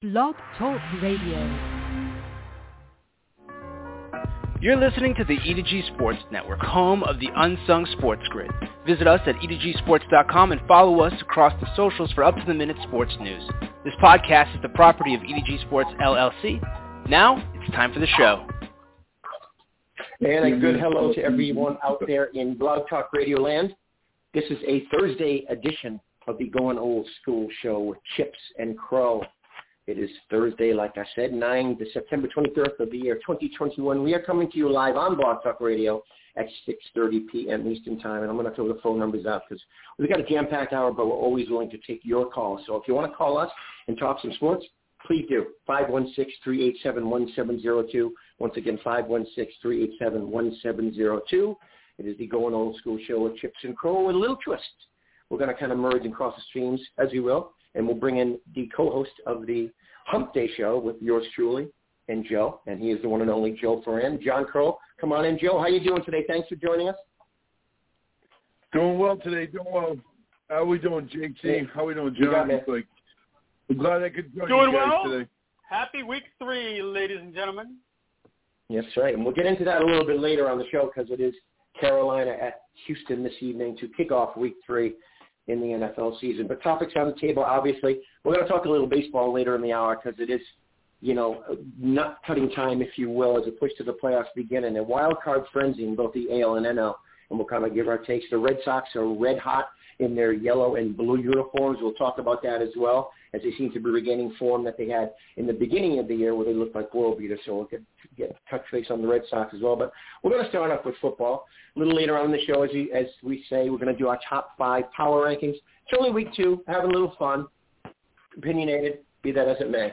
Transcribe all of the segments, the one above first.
Blog Talk Radio. You're listening to the E2G Sports Network, home of the Unsung Sports Grid. Visit us at E2Gsports.com and follow us across the socials for up-to-the-minute sports news. This podcast is the property of E2G Sports, LLC. Now, it's time for the show. And a good hello to everyone out there in Blog Talk Radio land. This is a Thursday edition of the Going Old School show with Chips and Crow. It is Thursday, like I said, September 23rd of the year 2021. We are coming to you live on Blog Talk Radio at 6:30 p.m. Eastern Time. And I'm going to throw the phone numbers out because we've got a jam-packed hour, but we're always willing to take your calls. So if you want to call us and talk some sports, please do. 516-387-1702. Once again, 516-387-1702. It is the Going Old School show with Chips and Crow with a little twist. We're going to kind of merge and cross the streams as we will. And we'll bring in the co-host of the Hump Day show with yours truly and Joe. And he is the one and only Joe Foran. John Crow, come on in. Joe, how you doing today? Thanks for joining us. Doing well today. Doing well. How are we doing, JT? How are we doing, John? I'm glad I could join you guys today. Happy week 3, ladies and gentlemen. Yes, right. And we'll get into that a little bit later on the show because it is Carolina at Houston this evening to kick off week 3 in the NFL season. But topics on the table, obviously. We're going to talk a little baseball later in the hour because it is, nut-cutting time, if you will, as a push to the playoffs begin. And a wild card frenzy in both the AL and NL. And we'll kind of give our takes. The Red Sox are red hot in their yellow and blue uniforms. We'll talk about that as well, as they seem to be regaining form that they had in the beginning of the year where they looked like world beaters. So we'll get touch base on the Red Sox as well. But we're going to start off with football. A little later on in the show, as we say, we're going to do our top 5 power rankings. It's only week 2, having a little fun, opinionated, be that as it may.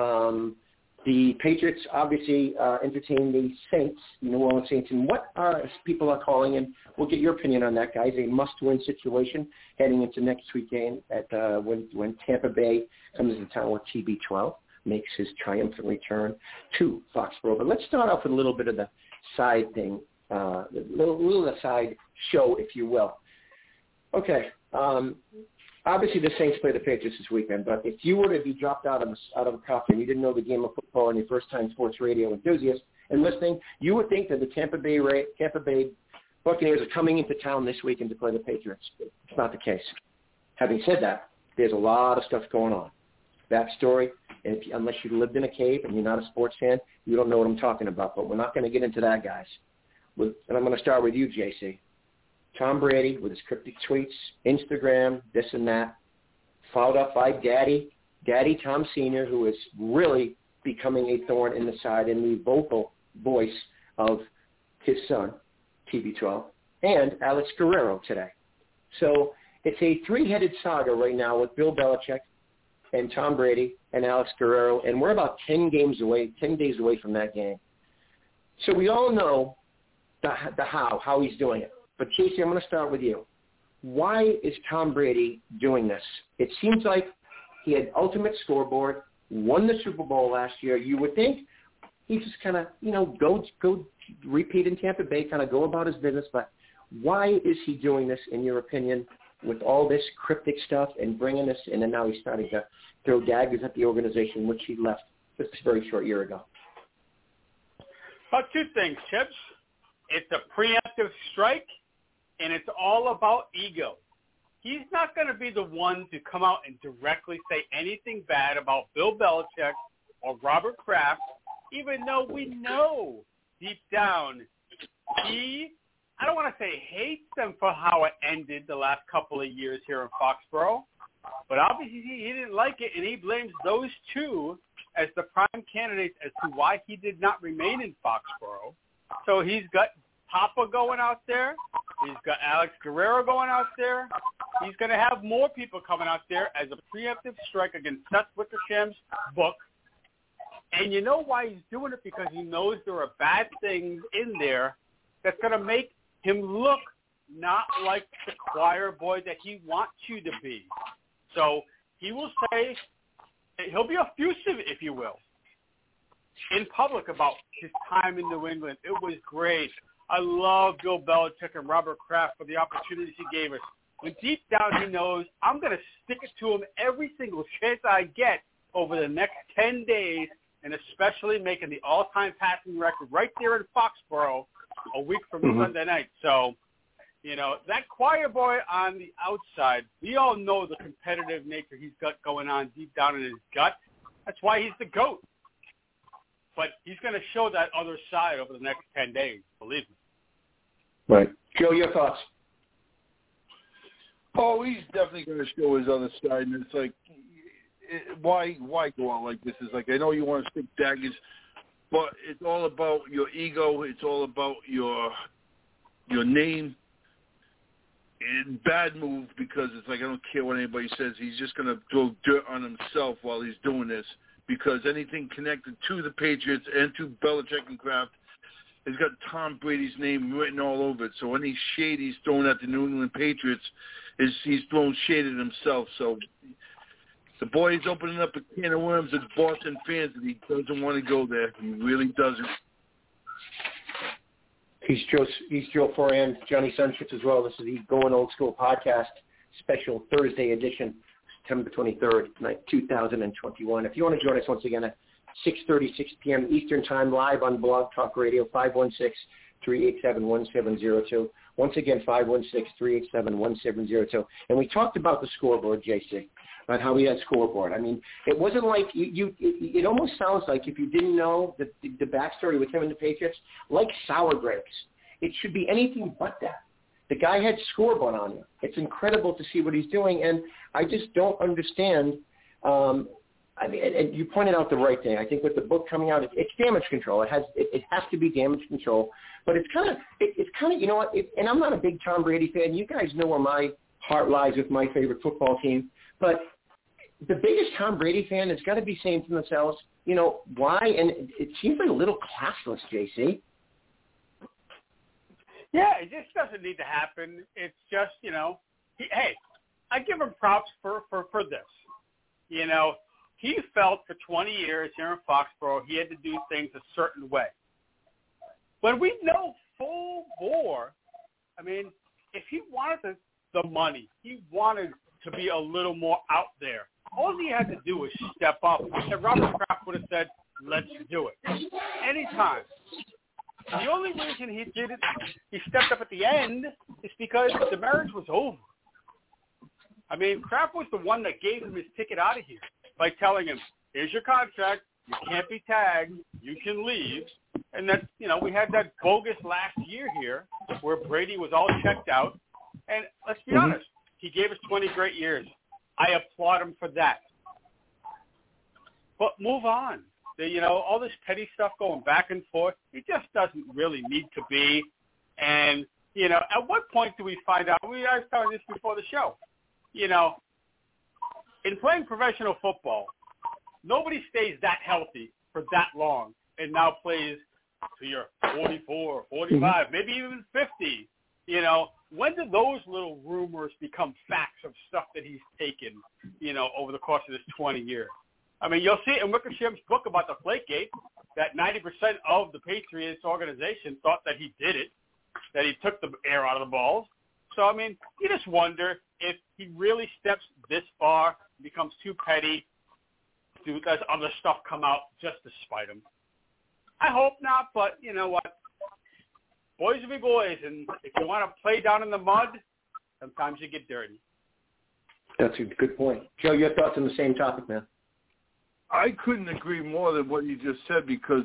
The Patriots obviously entertain the Saints, New Orleans Saints, and what people are calling, and we'll get your opinion on that, guys, a must-win situation heading into next weekend at when Tampa Bay comes into town with TB12, makes his triumphant return to Foxborough. But let's start off with a little bit of the side thing, a little side show, if you will. Okay. Obviously, the Saints play the Patriots this weekend, but if you were to be dropped out of a cup and you didn't know the game of football and you're first-time sports radio enthusiast and listening, you would think that the Tampa Bay Buccaneers are coming into town this weekend to play the Patriots. It's not the case. Having said that, there's a lot of stuff going on. Backstory, and unless you lived in a cave and you're not a sports fan, you don't know what I'm talking about, but we're not going to get into that, guys. And I'm going to start with you, JC. Tom Brady with his cryptic tweets, Instagram, this and that, followed up by Daddy Tom Sr., who is really becoming a thorn in the side in the vocal voice of his son, TB12, and Alex Guerrero today. So it's a 3-headed saga right now with Bill Belichick and Tom Brady and Alex Guerrero, and we're about 10 days away from that game. So we all know the how he's doing it. But, Casey, I'm going to start with you. Why is Tom Brady doing this? It seems like he had ultimate scoreboard, won the Super Bowl last year. You would think he just kind of, go repeat in Tampa Bay, kind of go about his business. But why is he doing this, in your opinion, with all this cryptic stuff and bringing this in, and now he's starting to throw daggers at the organization, which he left just a very short year ago? About 2 things, Chips. It's a preemptive strike, and it's all about ego. He's not going to be the one to come out and directly say anything bad about Bill Belichick or Robert Kraft, even though we know deep down I don't want to say hates them for how it ended the last couple of years here in Foxborough, but obviously he didn't like it, and he blames those 2 as the prime candidates as to why he did not remain in Foxborough. So he's got Papa going out there. He's got Alex Guerrero going out there. He's going to have more people coming out there as a preemptive strike against Seth Wickersham's book. And you know why he's doing it? Because he knows there are bad things in there that's going to make him look not like the choir boy that he wants you to be. So he will say, he'll be effusive, if you will, in public about his time in New England. It was great. I love Bill Belichick and Robert Kraft for the opportunities he gave us. When deep down he knows I'm going to stick it to him every single chance I get, over the next 10 days, and especially making the all-time passing record right there in Foxborough a week from Sunday night. So, that choir boy on the outside, we all know the competitive nature he's got going on deep down in his gut. That's why he's the GOAT. But he's going to show that other side over the next 10 days, believe me. Right. Joe, your thoughts? Oh, he's definitely going to show his other side, and it's like, why go out like this? It's like, I know you want to stick daggers, but it's all about your ego. It's all about your name. And bad move, because it's like, I don't care what anybody says. He's just going to throw dirt on himself while he's doing this, because anything connected to the Patriots and to Belichick and Kraft has got Tom Brady's name written all over it. So any shade he's throwing at the New England Patriots he's throwing shade at himself. So the boy is opening up a can of worms with Boston fans, and he doesn't want to go there. He really doesn't. He's Joe Foran, Johnny Sunshitz as well. This is the Going Old School podcast, special Thursday edition, September 23rd, 2021. If you want to join us once again at 6:36 p.m. Eastern Time, live on Blog Talk Radio, 516-387-1702. Once again, 516-387-1702. And we talked about the scoreboard, JC, about how we had scoreboard. I mean, it wasn't like it almost sounds like, if you didn't know the backstory with him and the Patriots, like sour grapes. It should be anything but that. The guy had scoreboard on him. It's incredible to see what he's doing, and I just don't understand. I mean, and you pointed out the right thing. I think with the book coming out, it's damage control. It has to be damage control. But it's kind of you know what? And I'm not a big Tom Brady fan. You guys know where my heart lies with my favorite football team. But the biggest Tom Brady fan has got to be saying to themselves, why? And it seems like a little classless, JC. Yeah, it just doesn't need to happen. It's just, hey, I give him props for this. He felt for 20 years here in Foxborough he had to do things a certain way. When we know full bore, I mean, if he wanted the money, he wanted to be a little more out there, all he had to do was step up. And Robert Kraft would have said, let's do it. Anytime. The only reason he did it, he stepped up at the end, is because the marriage was over. I mean, Kraft was the one that gave him his ticket out of here by telling him, here's your contract, you can't be tagged, you can leave. And that, we had that bogus last year here where Brady was all checked out. And let's be honest, he gave us 20 great years. I applaud him for that. But move on. All this petty stuff going back and forth, it just doesn't really need to be. And, at what point do we find out? I was telling this before the show. In playing professional football, nobody stays that healthy for that long and now plays to your 44, 45, maybe even 50. When do those little rumors become facts of stuff that he's taken, over the course of this 20 years? I mean, you'll see it in Wickersham's book about the Deflategate that 90% of the Patriots organization thought that he did it, that he took the air out of the balls. So, I mean, you just wonder if he really steps this far, becomes too petty, does other stuff come out just to spite him. I hope not, but you know what? Boys will be boys, and if you want to play down in the mud, sometimes you get dirty. That's a good point. Joe, your thoughts on the same topic, man? I couldn't agree more than what you just said, because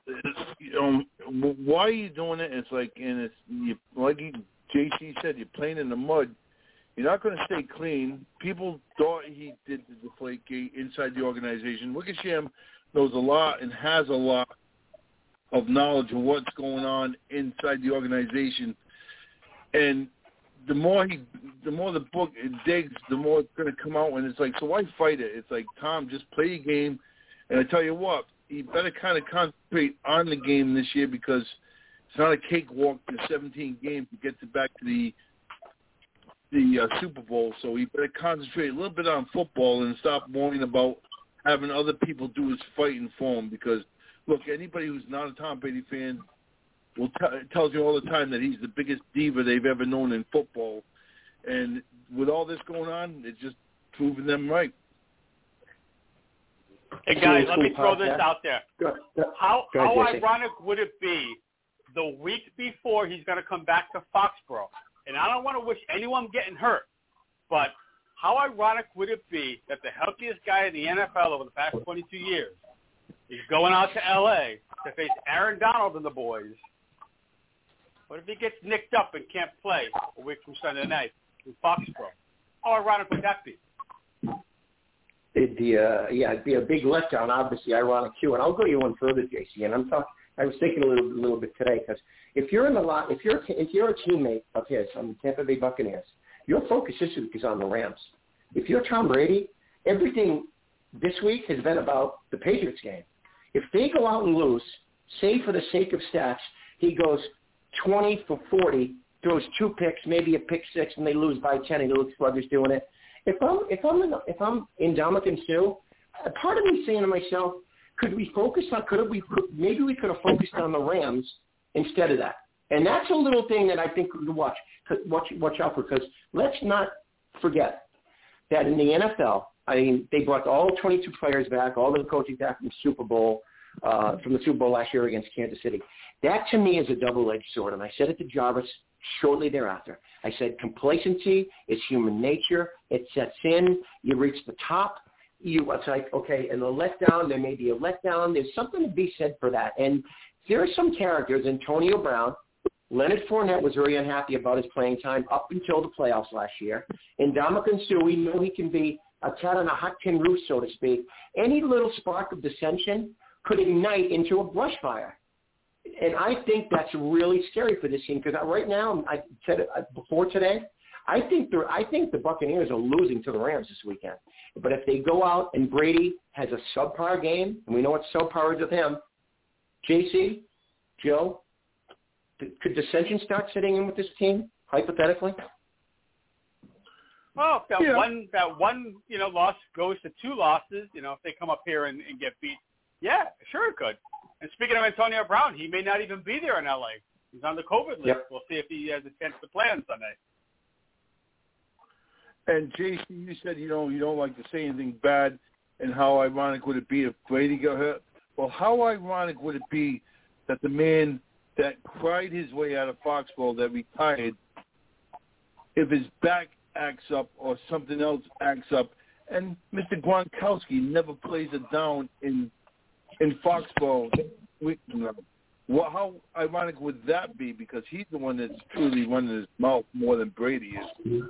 why are you doing it? It's like, and it's like JC said, you're playing in the mud. You're not going to stay clean. People thought he did the Deflategate inside the organization. Wickersham knows a lot and has a lot of knowledge of what's going on inside the organization. And the more the book digs, the more it's going to come out. And it's like, so why fight it? It's like, Tom, just play your game. And I tell you what, you better kind of concentrate on the game this year, because it's not a cakewalk to 17 games to get back to the Super Bowl. So he better concentrate a little bit on football and stop worrying about having other people do his fighting for him. Because, look, anybody who's not a Tom Brady fan tells you all the time that he's the biggest diva they've ever known in football. And with all this going on, it's just proving them right. Hey, guys, let me throw this out there. How ironic would it be the week before he's going to come back to Foxborough? And I don't want to wish anyone getting hurt, but how ironic would it be that the healthiest guy in the NFL over the past 22 years is going out to L.A. to face Aaron Donald and the boys? What if he gets nicked up and can't play a week from Sunday night in Foxborough? How ironic would that be? It'd be a big letdown, obviously ironic too. And I'll go you one further, JC. And I was thinking a little bit today because if you're in the lot, if you're a teammate of his on the Tampa Bay Buccaneers, your focus this week is on the Rams. If you're Tom Brady, everything this week has been about the Patriots game. If they go out and lose, say for the sake of stats, he goes 20 for 40, throws 2 picks, maybe a pick 6, and they lose by 10, and he looks sluggish doing it. If I'm in Ndamukong Suh, a part of me saying to myself, maybe we could have focused on the Rams instead of that. And that's a little thing that I think we watch out for, because let's not forget that in the NFL, I mean, they brought all 22 players back, all the coaches back from the Super Bowl last year against Kansas City. That to me is a double-edged sword, and I said it to Jarvis shortly thereafter. I said complacency is human nature. It sets in. You reach the top. It's like, okay, and the letdown, there may be a letdown. There's something to be said for that. And there are some characters, Antonio Brown, Leonard Fournette was very unhappy about his playing time up until the playoffs last year. And Ndamukong Suh, we know he can be a cat on a hot tin roof, so to speak. Any little spark of dissension could ignite into a brush fire. And I think that's really scary for this team, because right now, I said it before today, I think the Buccaneers are losing to the Rams this weekend. But if they go out and Brady has a subpar game, and we know what subpar is with him, JC, Joe, could dissension start sitting in with this team, hypothetically? Well, if that one loss goes to 2 losses, if they come up here and get beat, yeah, sure it could. And speaking of Antonio Brown, he may not even be there in L.A. He's on the COVID list. Yep. We'll see if he has a chance to play on Sunday. And JC, you said you don't like to say anything bad, and how ironic would it be if Brady got hurt? Well, how ironic would it be that the man that cried his way out of Foxborough, that retired, if his back acts up or something else acts up, and Mr. Gronkowski never plays it down in Foxborough, well, how ironic would that be? Because he's the one that's truly running his mouth more than Brady is.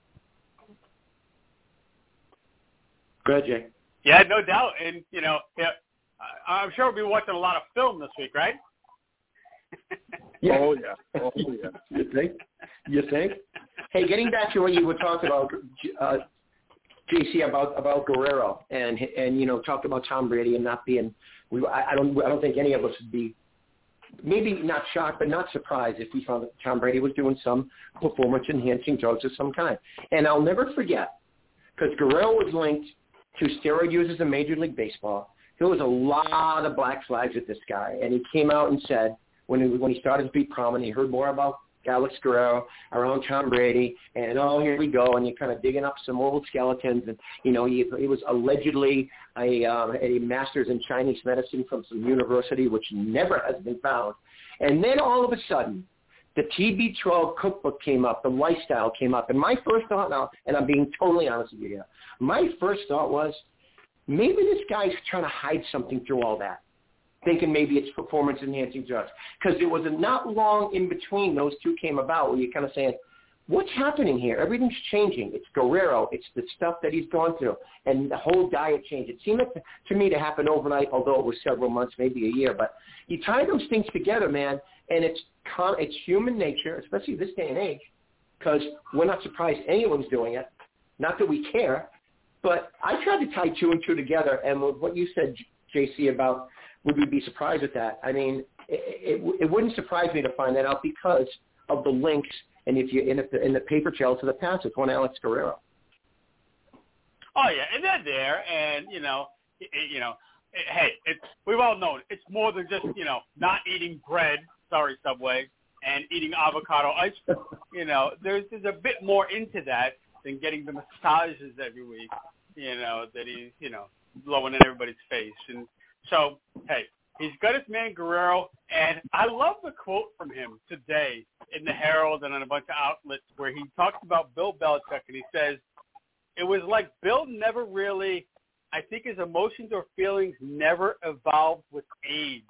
Go ahead, Jay. Yeah, no doubt. And, I'm sure we'll be watching a lot of film this week, right? Yeah. Oh, yeah. You think? Hey, getting back to what you were talking about, JC, about Guerrero, and talked about Tom Brady and not being. I don't think any of us would be, maybe not shocked, but not surprised if we found that Tom Brady was doing some performance-enhancing drugs of some kind. And I'll never forget, because Guerrero was linked to steroid users in Major League Baseball. There was a lot of black flags with this guy, and he came out and said when he started to be prominent, he heard more about Alex Guerrero around Tom Brady, and here we go, and you're kind of digging up some old skeletons, and he was allegedly a master's in Chinese medicine from some university, which never has been found. And then all of a sudden, the TB12 cookbook came up, the lifestyle came up, and my first thought now, and I'm being totally honest with you here, my first thought was maybe this guy's trying to hide something through all that, thinking maybe it's performance-enhancing drugs. Because it was not long in between those two came about where you're kind of saying, what's happening here? Everything's changing. It's Guerrero. It's the stuff that he's gone through. And the whole diet change. It seemed to me to happen overnight, although it was several months, maybe a year. But you tie those things together, man, and it's human nature, especially this day and age, because we're not surprised anyone's doing it. Not that we care. But I tried to tie 2 and 2 together. And with what you said, JC, about would we be surprised with that? I mean, it wouldn't surprise me to find that out because of the links and if you in the paper trail to the past with one Alex Guerrero. Oh yeah, and they're there, and hey, we've all known it's more than just not eating bread. Sorry, Subway, and eating avocado ice cream. There's a bit more into that than getting the massages every week. That he's blowing in everybody's face. And so, hey, he's got his man Guerrero, and I love the quote from him today in the Herald and on a bunch of outlets where he talks about Bill Belichick, and he says, it was like Bill never really, I think his emotions or feelings never evolved with age.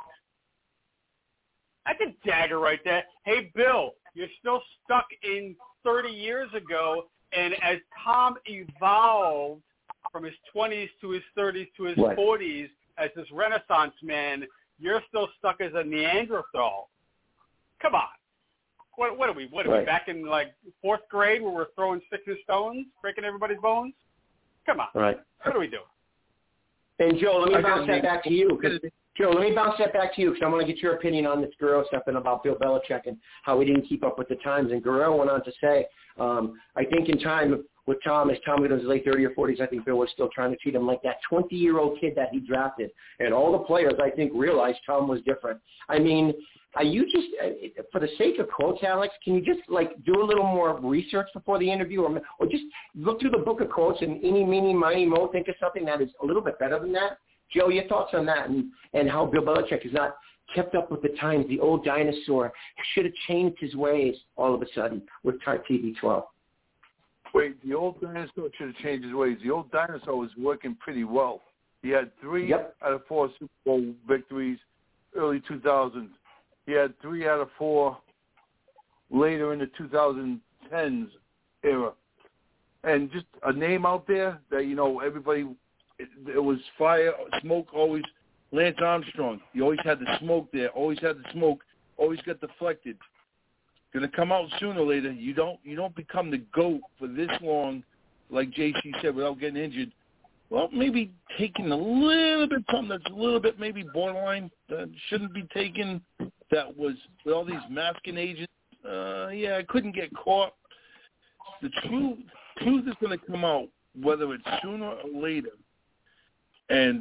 That's a dagger right there. Hey, Bill, you're still stuck in 30 years ago, and as Tom evolved from his 20s to his 30s to his 40s as this Renaissance man, you're still stuck as a Neanderthal. Come on. What are we? What are we, back in, like, 4th grade where we're throwing sticks and stones, breaking everybody's bones? Come on. Right. What are we doing? And, Joe, let me bounce that back to you. Joe, let me bounce that back to you because I want to get your opinion on this Guerrero stuff and about Bill Belichick and how he didn't keep up with the times. And Guerrero went on to say, I think in time with Tom, as Tom was in his late 30s or 40s, I think Bill was still trying to treat him like that 20-year-old kid that he drafted. And all the players, I think, realized Tom was different. I mean, are you just, for the sake of quotes, Alex, can you just, like, do a little more research before the interview or just look through the book of quotes and eeny, meeny, miny, mo, think of something that is a little bit better than that? Joe, your thoughts on that and how Bill Belichick has not kept up with the times. The old dinosaur should have changed his ways all of a sudden with TB12. Wait, the old dinosaur should have changed his ways. The old dinosaur was working pretty well. He had 3 out of 4 Super Bowl victories early 2000s. He had 3 out of 4 later in the 2010s era. And just a name out there that, you know, everybody, it was fire, smoke always. Lance Armstrong, you always had the smoke there, always had the smoke, always got deflected. Going to come out sooner or later. You don't become the GOAT for this long, like JC said, without getting injured. Well, maybe taking a little bit, something that's a little bit maybe borderline that shouldn't be taken, that was with all these masking agents. I couldn't get caught. The truth is going to come out, whether it's sooner or later. And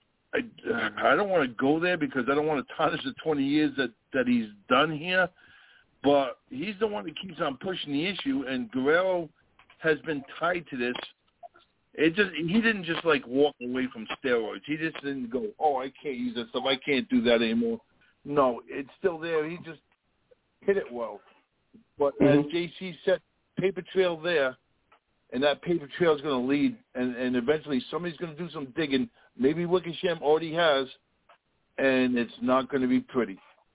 I don't want to go there because I don't want to tarnish the 20 years that he's done here. But he's the one that keeps on pushing the issue, and Guerrero has been tied to this. He didn't just like walk away from steroids. He just didn't go, I can't use that stuff. I can't do that anymore. No, it's still there. He just hit it well. But as JC said, paper trail there, and that paper trail is going to lead, and eventually somebody's going to do some digging. Maybe Wickersham already has, and it's not going to be pretty.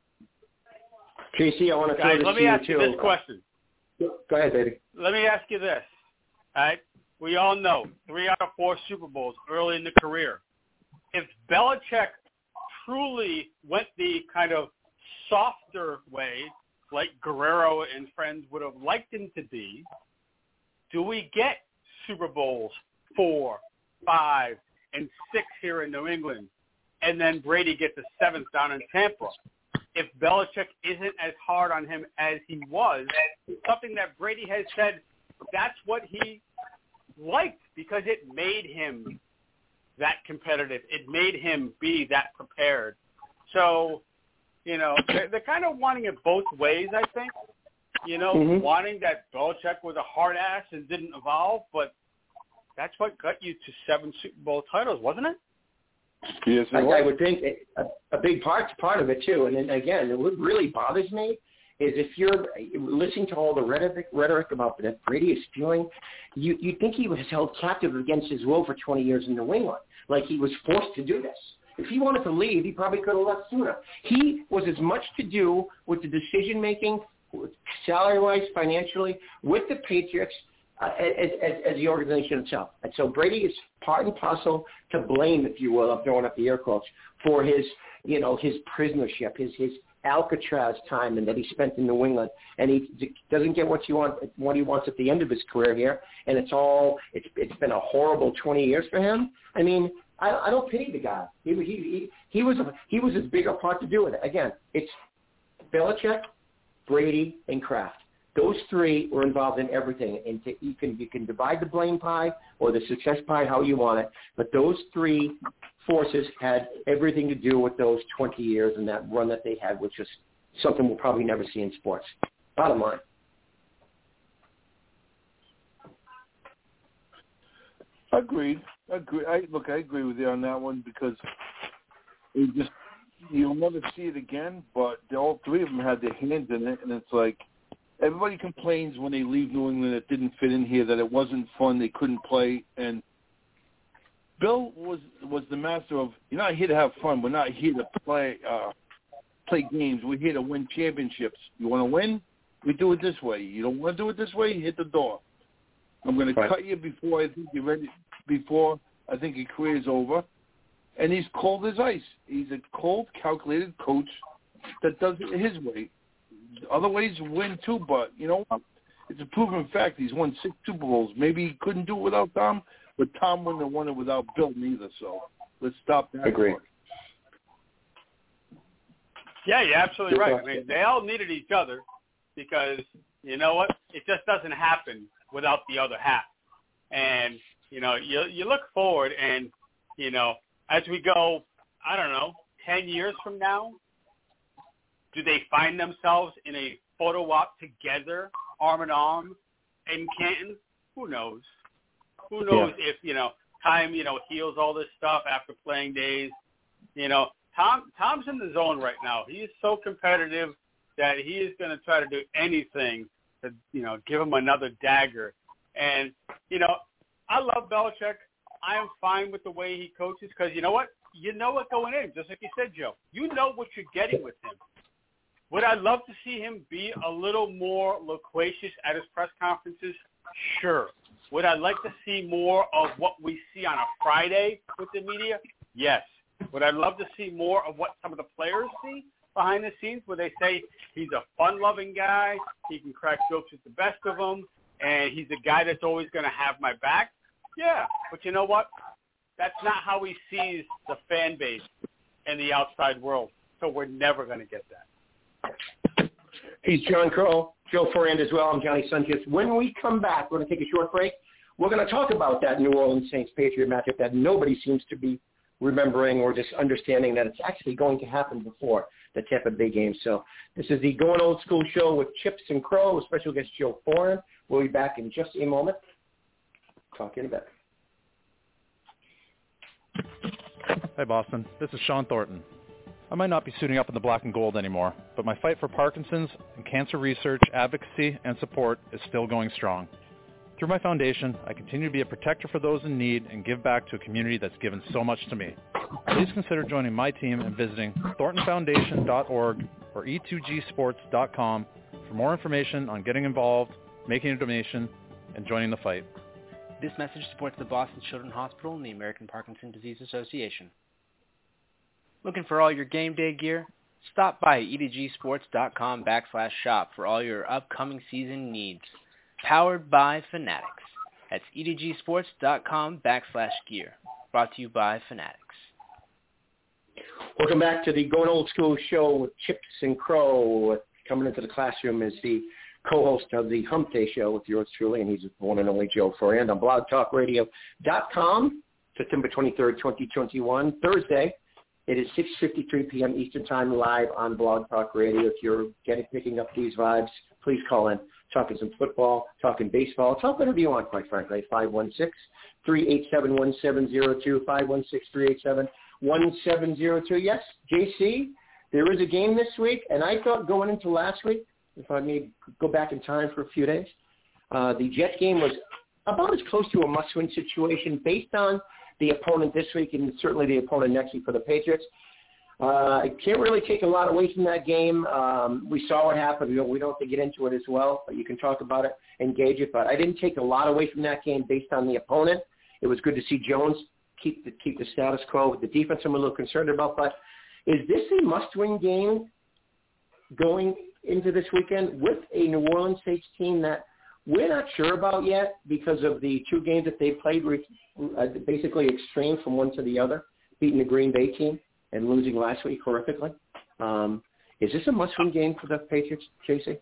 JC, I want to throw Guys, this let to me you, ask too. you this question. Go ahead, baby. Let me ask you this. All right? We all know 3 out of 4 Super Bowls early in the career. If Belichick truly went the kind of softer way, like Guerrero and friends would have liked him to be, do we get Super Bowls 4, 5, and 6 here in New England, and then Brady gets the 7th down in Tampa? If Belichick isn't as hard on him as he was, something that Brady has said, that's what he liked because it made him that competitive. It made him be that prepared. So, you know, they're kind of wanting it both ways, I think. You know, wanting that Belichick was a hard ass and didn't evolve, but that's what got you to 7 Super Bowl titles, wasn't it? Yes, I would think a big part of it, too. And then, again, what really bothers me is if you're listening to all the rhetoric about that Brady is spewing, you think he was held captive against his will for 20 years in New England, like he was forced to do this. If he wanted to leave, he probably could have left sooner. He was as much to do with the decision-making, salary-wise, financially, with the Patriots as the organization itself. And so Brady is part and parcel to blame, if you will, I'm throwing up the air quotes, for his prisonership, his Alcatraz time and that he spent in New England. And he doesn't get what he wants at the end of his career here. And it's been a horrible 20 years for him. I mean, I don't pity the guy. He was as big a part to do with it. Again, it's Belichick, Brady, and Kraft. Those 3 were involved in everything. And you can divide the blame pie or the success pie how you want it, but those 3 forces had everything to do with those 20 years and that run that they had, which is something we'll probably never see in sports. Bottom line. Agreed. I agree. I agree with you on that one because you'll never see it again. But all three of them had their hands in it, and it's like everybody complains when they leave New England it didn't fit in here, that it wasn't fun, they couldn't play. And Bill was the master of, you're not here to have fun. We're not here to play games. We're here to win championships. You want to win? We do it this way. You don't want to do it this way? You hit the door. I'm going to cut you before I think you're ready. Before I think your career's over. And he's cold as ice. He's a cold, calculated coach that does it his way. Other ways win too, but you know what? It's a proven fact. He's won 6 Super Bowls. Maybe he couldn't do it without Tom, but Tom wouldn't have won it without Bill neither. So let's stop that. Agree. Yeah, you're absolutely right. I mean, they all needed each other because, you know what, it just doesn't happen without the other half. And, you know, you look forward and, you know, as we go, I don't know, 10 years from now, do they find themselves in a photo op together, arm in arm, in Canton? Who knows? Who knows if, you know, time, you know, heals all this stuff after playing days. You know, Tom's in the zone right now. He is so competitive that he is going to try to do anything to, you know, give him another dagger. And, you know, I love Belichick. I am fine with the way he coaches because, you know what? You know what going in, just like you said, Joe. You know what you're getting with him. Would I love to see him be a little more loquacious at his press conferences? Sure. Would I like to see more of what we see on a Friday with the media? Yes. Would I love to see more of what some of the players see behind the scenes where they say he's a fun-loving guy, he can crack jokes with the best of them, and he's a guy that's always going to have my back? Yeah. But you know what? That's not how he sees the fan base and the outside world. So we're never going to get that. He's John Crow, Joe Forand as well. I'm Johnny Sanchez. When we come back, we're going to take a short break. We're going to talk about that New Orleans Saints-Patriot matchup that nobody seems to be remembering or just understanding that it's actually going to happen before the Tampa Bay game. So this is the Going Old School show with Chips and Crow, with special guest Joe Forand. We'll be back in just a moment. Talk in a bit. Hi, Boston. This is Sean Thornton. I might not be suiting up in the black and gold anymore, but my fight for Parkinson's and cancer research, advocacy, and support is still going strong. Through my foundation, I continue to be a protector for those in need and give back to a community that's given so much to me. Please consider joining my team and visiting thorntonfoundation.org or e2gsports.com for more information on getting involved, making a donation, and joining the fight. This message supports the Boston Children's Hospital and the American Parkinson's Disease Association. Looking for all your game day gear? Stop by edgsports.com/shop for all your upcoming season needs. Powered by Fanatics. That's edgsports.com/gear. Brought to you by Fanatics. Welcome back to the Going Old School show with Chips and Crow. Coming into the classroom is the co-host of the Hump Day show with yours truly, and he's the one and only Joe Forand on blogtalkradio.com, September 23rd, 2021, Thursday. It is 6:53 p.m. Eastern Time live on Blog Talk Radio. If you're picking up these vibes, please call in. Talking some football, talking baseball, talk whatever you want, quite frankly. 516-387-1702, 516-387-1702. Yes, JC, there is a game this week, and I thought going into last week, if I may go back in time for a few days, the Jets game was about as close to a must-win situation based on the opponent this week and certainly the opponent next week for the Patriots. I can't really take a lot away from that game. We saw what happened. We don't have to get into it as well, but you can talk about it, engage it. But I didn't take a lot away from that game based on the opponent. It was good to see Jones keep the status quo. The defense I'm a little concerned about. But is this a must-win game going into this weekend with a New Orleans Saints team that we're not sure about yet because of the two games that they played, basically extreme from one to the other, beating the Green Bay team and losing last week horrifically. Is this a must-win game for the Patriots, JC?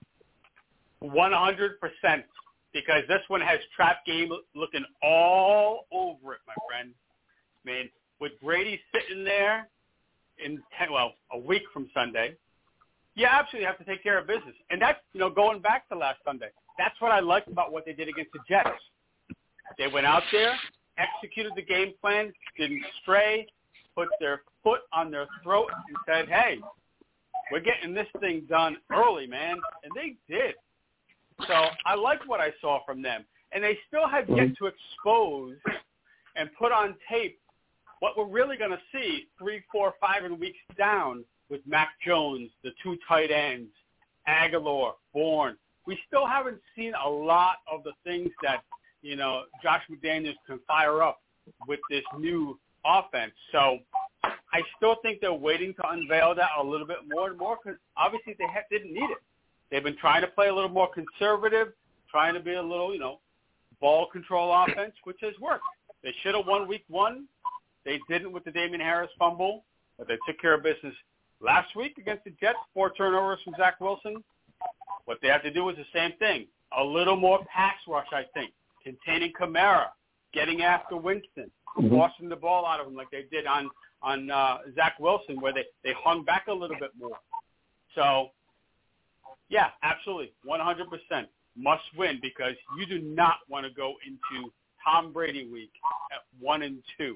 100%, because this one has trap game looking all over it, my friend. I mean, with Brady sitting there in a week from Sunday, you absolutely have to take care of business. And that's, going back to last Sunday. That's what I liked about what they did against the Jets. They went out there executed the game plan, didn't stray, put their foot on their throat and said, hey, we're getting this thing done early, man. And they did. So I liked what I saw from them. And they still have yet to expose and put on tape what we're really going to see 3, 4, 5 weeks down with Mac Jones, the 2 tight ends, Aguilar, Bourne. We still haven't seen a lot of the things that, Josh McDaniels can fire up with this new offense. So I still think they're waiting to unveil that a little bit more and more because obviously they didn't need it. They've been trying to play a little more conservative, trying to be a little, ball control offense, which has worked. They should have won week 1. They didn't with the Damian Harris fumble, but they took care of business last week against the Jets, 4 turnovers from Zach Wilson. What they have to do is the same thing. A little more pass rush, I think. Containing Kamara, getting after Winston, forcing the ball out of him like they did on Zach Wilson, where they hung back a little bit more. So, yeah, absolutely, 100% must win because you do not want to go into Tom Brady week at 1-2.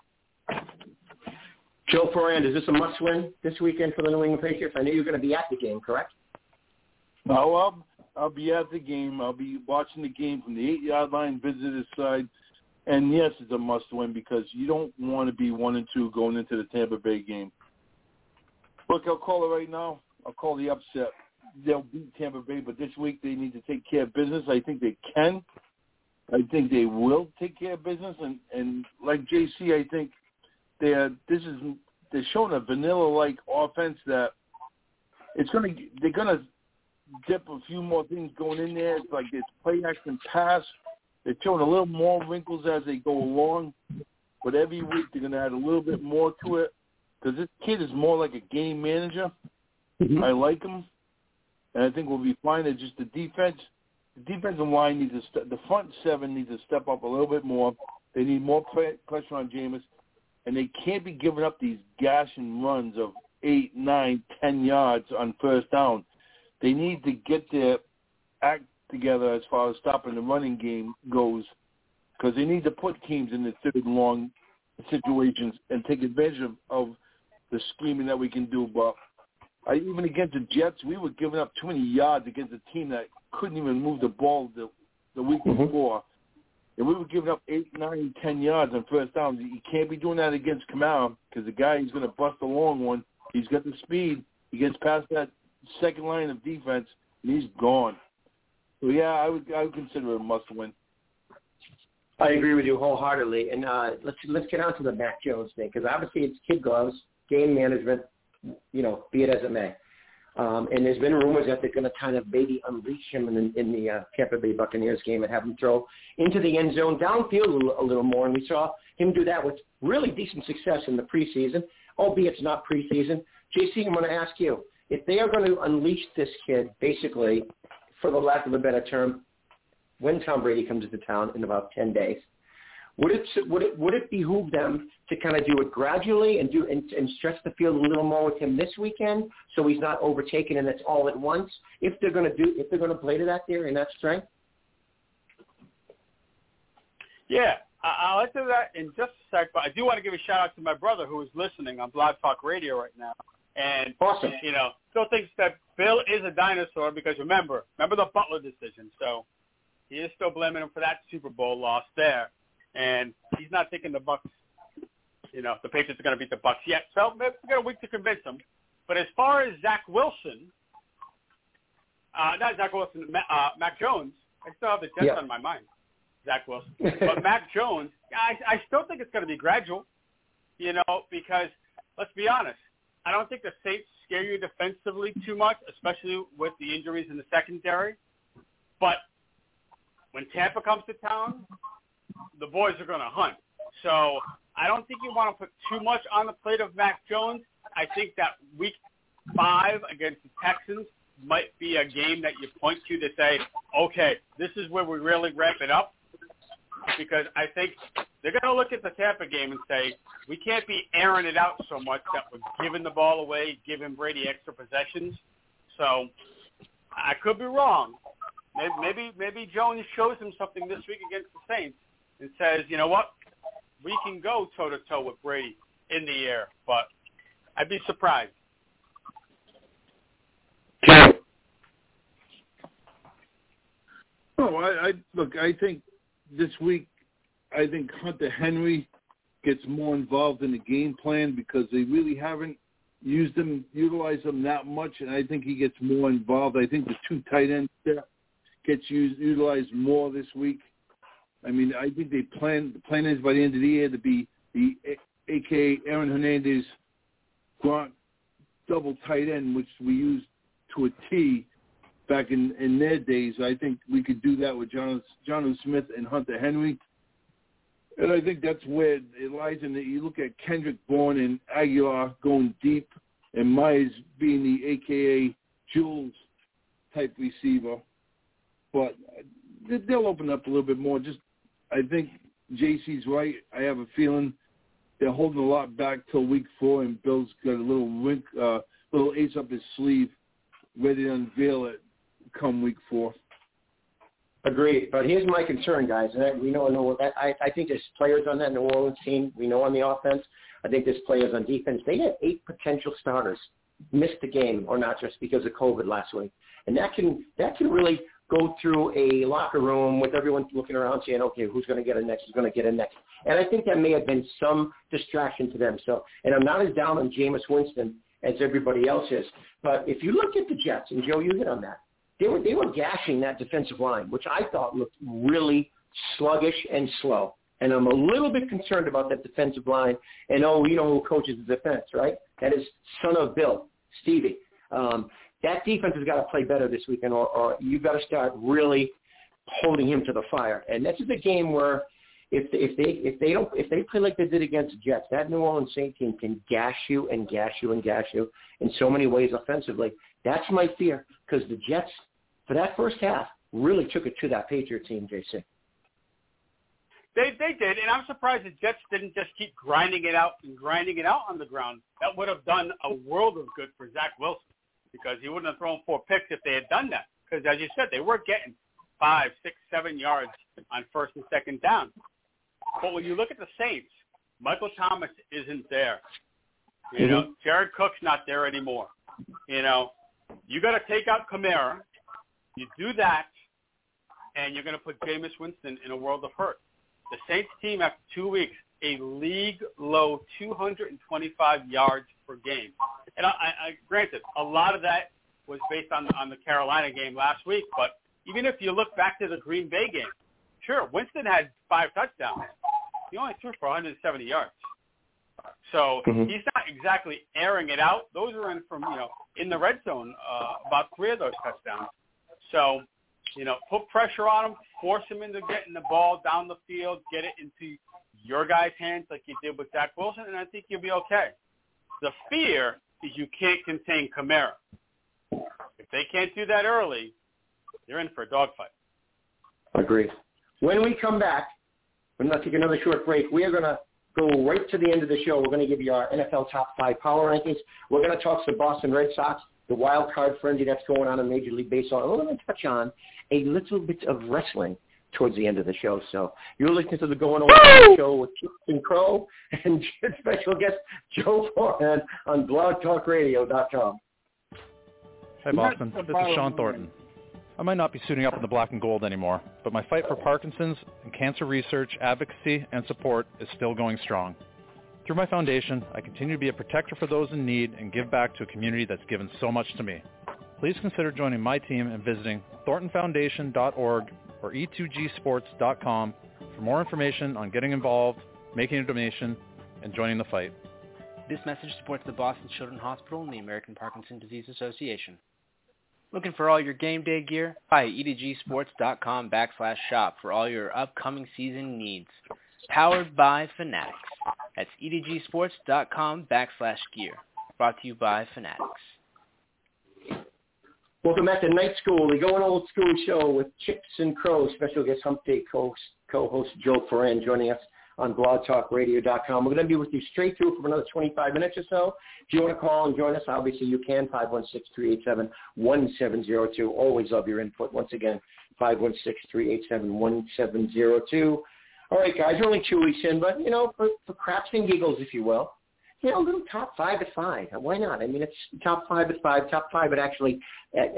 Joe Ferrand, is this a must-win this weekend for the New England Patriots? I know you're going to be at the game, correct? No, I'll be at the game. I'll be watching the game from the 8-yard line, visitor side. And, yes, it's a must-win because you don't want to be 1-2 going into the Tampa Bay game. Look, I'll call it right now. I'll call the upset. They'll beat Tampa Bay, but this week they need to take care of business. I think they can. I think they will take care of business. And like JC, I think they're showing a vanilla-like offense that they're gonna dip a few more things going in there. It's like it's play action pass. They're showing a little more wrinkles as they go along, but every week they're gonna add a little bit more to it because this kid is more like a game manager. I like him, and I think we'll be fine. It's just the defense. The defensive line needs to the front 7 needs to step up a little bit more. They need more pressure on Jameis, and they can't be giving up these gashing runs of 8, 9, 10 yards on first down. They need to get their act together as far as stopping the running game goes because they need to put teams in the third and long situations and take advantage of the scheming that we can do. But even against the Jets, we were giving up too many yards against a team that couldn't even move the ball the week before. And we were giving up 8, 9, 10 yards on first down. You can't be doing that against Kamara because the guy is going to bust a long one. He's got the speed. He gets past that second line of defense, and he's gone. So, yeah, I would consider it a must-win. I agree with you wholeheartedly. And let's get on to the Mac Jones thing because obviously it's kid gloves, game management, be it as it may. And there's been rumors that they're going to kind of maybe unleash him in the Tampa Bay Buccaneers game and have him throw into the end zone downfield a little more. And we saw him do that with really decent success in the preseason, albeit it's not preseason. JC, I'm going to ask you, if they are going to unleash this kid, basically, for the lack of a better term, when Tom Brady comes into town in about 10 days, would it behoove them to kind of do it gradually and stretch the field a little more with him this weekend so he's not overtaken and it's all at once? If they're going to play to that theory and that strength. Yeah, I'll answer that in just a sec, but I do want to give a shout out to my brother who is listening on Blog Talk Radio right now, and awesome. Still thinks that Bill is a dinosaur because remember the Butler decision, so he is still blaming him for that Super Bowl loss there. And he's not thinking the Bucs, the Patriots are going to beat the Bucs yet. So maybe we got a week to convince him. But as far as Mac Jones, I still have the Jets on my mind. Zach Wilson. But Mac Jones, I still think it's going to be gradual, because let's be honest, I don't think the Saints scare you defensively too much, especially with the injuries in the secondary. But when Tampa comes to town, the boys are going to hunt. So I don't think you want to put too much on the plate of Mac Jones. I think that week 5 against the Texans might be a game that you point to say, okay, this is where we really ramp it up. Because I think they're going to look at the Tampa game and say, we can't be airing it out so much that we're giving the ball away, giving Brady extra possessions. So I could be wrong. Maybe Jones shows him something this week against the Saints and says, you know what, we can go toe-to-toe with Brady in the air, but I'd be surprised. No, I think this week, I think Hunter Henry gets more involved in the game plan because they really haven't utilized him that much, and I think he gets more involved. I think the 2 tight ends gets utilized more this week. I mean, I think the plan is by the end of the year to be the a.k.a. Aaron Hernandez Gronk double tight end, which we used to a T back in their days. I think we could do that with Jonnu Smith and Hunter Henry. And I think that's where it lies in that you look at Kendrick Bourne and Aguilar going deep and Myers being the a.k.a. Jules type receiver. But they'll open up a little bit more. I think JC's right. I have a feeling they're holding a lot back till week 4, and Bill's got a little ace up his sleeve ready to unveil it come week 4. Agreed. But here's my concern, guys. And we know that I think there's players on that New Orleans team. We know on the offense. I think there's players on defense. They had 8 potential starters miss the game or not just because of COVID last week. And that can really go through a locker room with everyone looking around saying, okay, who's going to get it next? Who's going to get it next? And I think that may have been some distraction to them. So, and I'm not as down on Jameis Winston as everybody else is. But if you look at the Jets, and Joe, you hit on that, they were gashing that defensive line, which I thought looked really sluggish and slow. And I'm a little bit concerned about that defensive line. And, you know who coaches the defense, right? That is son of Bill, Stevie. That defense has got to play better this weekend, or you've got to start really holding him to the fire. And this is a game where if they play like they did against the Jets, that New Orleans Saints team can gash you and gash you and gash you in so many ways offensively. That's my fear, because the Jets, for that first half, really took it to that Patriot team, JC. They did, and I'm surprised the Jets didn't just keep grinding it out on the ground. That would have done a world of good for Zach Wilson, because he wouldn't have thrown 4 picks if they had done that. Because, as you said, they were getting 5, 6, 7 yards on first and second down. But when you look at the Saints, Michael Thomas isn't there. You know, Jared Cook's not there anymore. You know, you got to take out Kamara. You do that, and you're going to put Jameis Winston in a world of hurt. The Saints team, after 2 weeks, a league-low 225 yards per game. And I granted, a lot of that was based on the Carolina game last week, but even if you look back to the Green Bay game, sure, Winston had 5 touchdowns. He only threw for 170 yards. So he's not exactly airing it out. Those are in from, in the red zone, about 3 of those touchdowns. So, put pressure on him, force him into getting the ball down the field, get it into your guys' hands like you did with Zach Wilson, and I think you'll be okay. The fear is you can't contain Kamara. If they can't do that early, they're in for a dogfight. Agreed. When we come back, we're going to take another short break. We are going to go right to the end of the show. We're going to give you our NFL top 5 power rankings. We're going to talk to the Boston Red Sox, the wild card frenzy that's going on in Major League Baseball. And we're going to touch on a little bit of wrestling towards the end of the show. So you're listening to the Going Over show with Chips and Crow and special guest Joe Forehand on blogtalkradio.com. Hey, Boston. This is Sean Thornton. I might not be suiting up in the black and gold anymore, but my fight for Parkinson's and cancer research, advocacy, and support is still going strong. Through my foundation, I continue to be a protector for those in need and give back to a community that's given so much to me. Please consider joining my team and visiting thorntonfoundation.org or e2gsports.com for more information on getting involved, making a donation, and joining the fight. This message supports the Boston Children's Hospital and the American Parkinson's Disease Association. Looking for all your game day gear? Buy edgsports.com/shop for all your upcoming season needs. Powered by Fanatics. That's edgsports.com/gear. Brought to you by Fanatics. Welcome back to Night School, the Going Old School show with Chips and Crow. Special guest Hump Day co-host Joe Foran joining us on blogtalkradio.com. We're going to be with you straight through for another 25 minutes or so. If you want to call and join us, obviously you can, 516-387-1702. Always love your input. Once again, 516-387-1702. All right, guys, we're only 2 weeks in, but, for craps and giggles, if you will, a little top 5 at 5. Why not? I mean, it's top 5 at 5, top 5 at actually at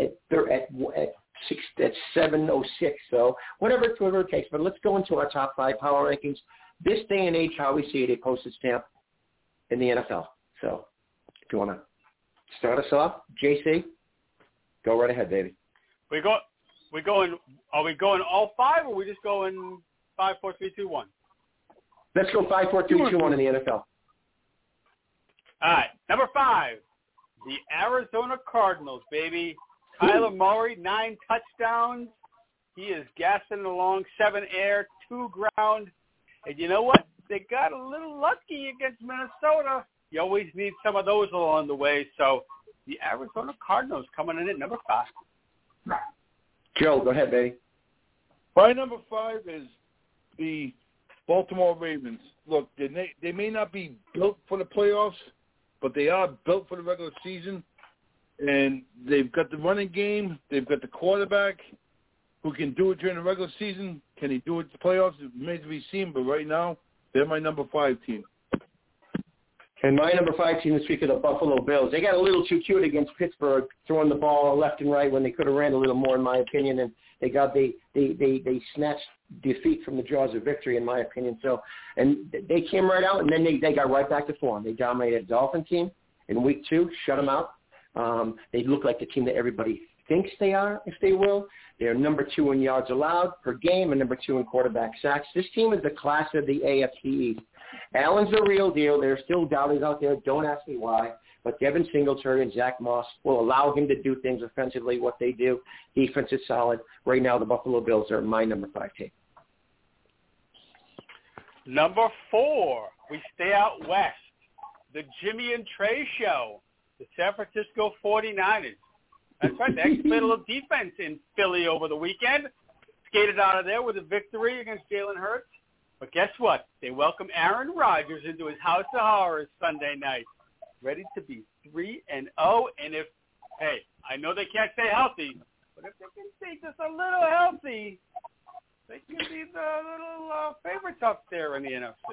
7:06. So whatever it takes. But let's go into our top 5 power rankings. This day and age, how we see it, a postage stamp in the NFL. So if you want to start us off, JC, go right ahead, baby. Are we going all 5, or are we just going 5, 4, 3, 2, 1? Let's go 5, 4, 3, 2, 1 in the NFL. All right, number 5, the Arizona Cardinals, baby. Kyler Murray, 9 touchdowns. He is gassing along, 7 air, 2 ground. And you know what? They got a little lucky against Minnesota. You always need some of those along the way. So the Arizona Cardinals coming in at number 5. Joe, go ahead, baby. My number 5 is the Baltimore Ravens. Look, they may not be built for the playoffs, but they are built for the regular season. And they've got the running game. They've got the quarterback who can do it during the regular season. Can he do it in the playoffs? It remains to be seen. But right now, they're my number 5 team. And my number 5 team this week are the Buffalo Bills. They got a little too cute against Pittsburgh, throwing the ball left and right when they could have ran a little more, in my opinion. And they snatched defeat from the jaws of victory, in my opinion. So, and they came right out, and then they got right back to form. They dominated the Dolphin team in week 2, shut them out. They look like the team that everybody thinks they are, if they will. They're number 2 in yards allowed per game and number 2 in quarterback sacks. This team is the class of the AFC East. Allen's the real deal. There are still doubters out there. Don't ask me why. But Devin Singletary and Zach Moss will allow him to do things offensively, what they do. Defense is solid. Right now, the Buffalo Bills are my number 5 team. Number 4, we stay out west. The Jimmy and Trey Show. The San Francisco 49ers. That's right. They actually played a little defense in Philly over the weekend. Skated out of there with a victory against Jalen Hurts. But guess what? They welcome Aaron Rodgers into his house of horrors Sunday night. Ready to be 3-0. And if, hey, I know they can't stay healthy, but if they can stay just a little healthy, they can be the little favorites up there in the NFC.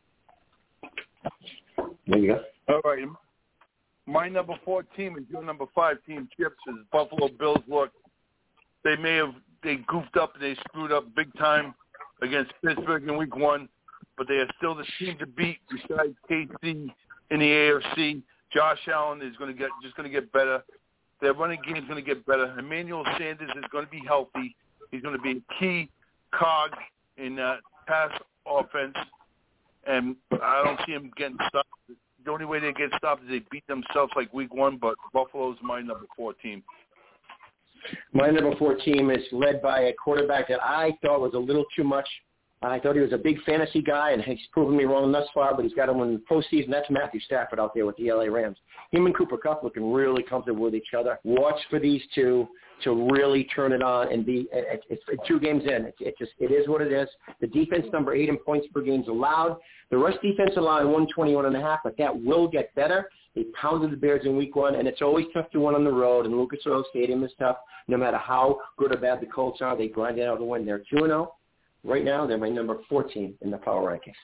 There you go. All right. My number 4 team and your number 5 team, Chips, is Buffalo Bills. Look, they goofed up and they screwed up big time against Pittsburgh in week 1, but they are still the team to beat besides KC in the AFC. Josh Allen is going to get better. Their running game is going to get better. Emmanuel Sanders is going to be healthy. He's going to be a key cog in pass offense, and I don't see him getting stopped. The only way they get stopped is they beat themselves like week 1, but Buffalo's my number 4 team. My number 4 team is led by a quarterback that I thought was a little too much. I thought he was a big fantasy guy, and he's proven me wrong thus far, but he's got him in the postseason. That's Matthew Stafford out there with the LA Rams. Him and Cooper Kupp looking really comfortable with each other. Watch for these two to really turn it on and be it's 2 games in. It is what it is. The defense, number 8 in points per games allowed. The rush defense allowed 121.5, but that will get better. They pounded the Bears in week 1, and it's always tough to win on the road, and Lucas Oil Stadium is tough. No matter how good or bad the Colts are, they grind it out to win. They're 2-0. Right now, they're my number 14 in the power rankings.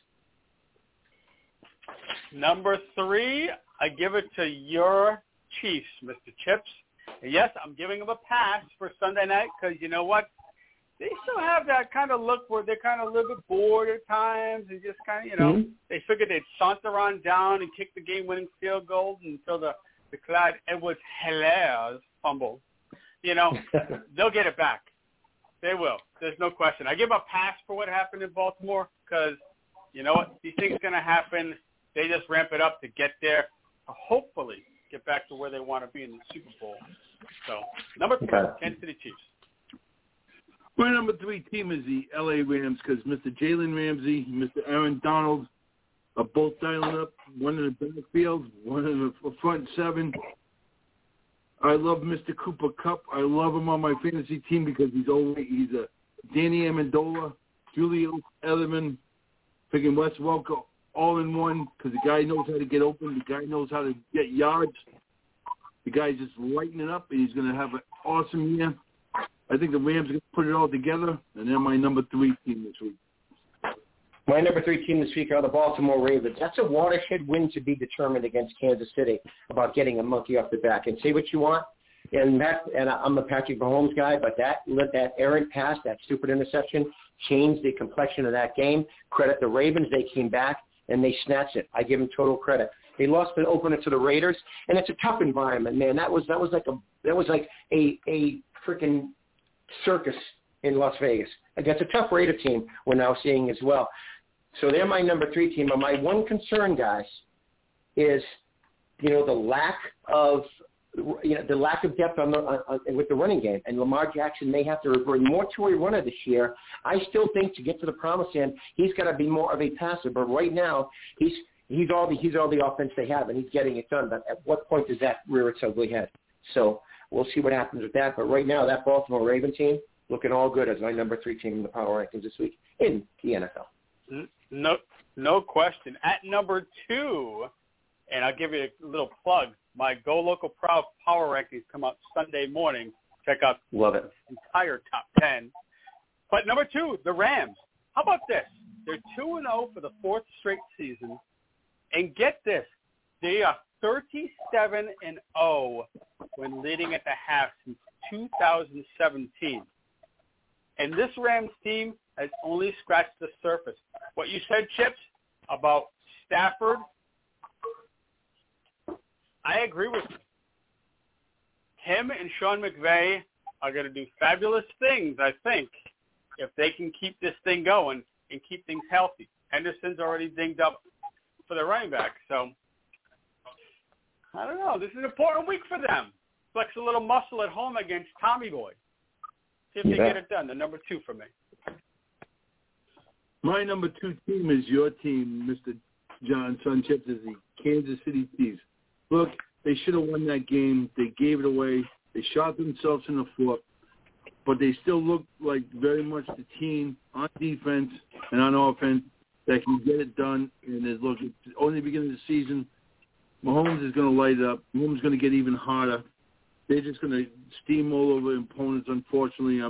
Number 3, I give it to your Chiefs, Mr. Chips. And yes, I'm giving them a pass for Sunday night because you know what? They still have that kind of look where they're kind of a little bit bored at times and just kind of, they figured they'd saunter on down and kick the game-winning field goal until the Clyde Edwards-Helaire fumble. They'll get it back. They will. There's no question. I give them a pass for what happened in Baltimore because, you know what, these things are going to happen. They just ramp it up to get there to hopefully get back to where they want to be in the Super Bowl. So, number 3, Kansas City Chiefs. My number 3 team is the LA Rams because Mr. Jalen Ramsey, Mr. Aaron Donald are both dialing up, one in the backfield, one in the front 7. I love Mr. Cooper Kupp. I love him on my fantasy team because he's a Danny Amendola, Julio Edelman, picking Wes Welker all in one because the guy knows how to get open. The guy knows how to get yards. The guy's just lighting it up, and he's going to have an awesome year. I think the Rams are going to put it all together, and they're my number 3 team this week. My number 3 team this week are the Baltimore Ravens. That's a watershed win to be determined against Kansas City about getting a monkey off the back. And say what you want, and I'm a Patrick Mahomes guy, but that errant pass, that stupid interception, changed the complexion of that game. Credit the Ravens. They came back, and they snatched it. I give them total credit. They lost the opener to the Raiders, and it's a tough environment, man. That was like a freaking circus in Las Vegas. Against a tough Raider team we're now seeing as well. So they're my number 3 team. But my one concern, guys, is the lack of depth with the running game. And Lamar Jackson may have to revert more to a runner this year. I still think to get to the promised land, he's got to be more of a passer. But right now, he's all the offense they have, and he's getting it done. But at what point does that rear its ugly head? So we'll see what happens with that. But right now, that Baltimore Raven team looking all good as my number 3 team in the power rankings this week in the NFL. No question. At number 2, and I'll give you a little plug, my Go Local Proud Power Rankings come out Sunday morning. Check out Love it. The entire top 10. But number 2, the Rams. How about this? They're 2-0 for the 4th straight season. And get this, they are 37-0 when leading at the half since 2017. And this Rams team has only scratched the surface. What you said, Chips, about Stafford, I agree with you. Him and Sean McVay are going to do fabulous things, I think, if they can keep this thing going and keep things healthy. Henderson's already dinged up for the running back, so I don't know. This is an important week for them. Flex a little muscle at home against Tommy Boy. See if they get it done. The number 2 for me. My number 2 team is your team, Mr. John Son Chips, is the Kansas City Chiefs. Look, they should have won that game. They gave it away. They shot themselves in the foot, but they still look like very much the team on defense and on offense that can get it done. And look, it's only the beginning of the season. Mahomes is going to light it up. Mahomes is going to get even harder. They're just going to steamroll over opponents. Unfortunately,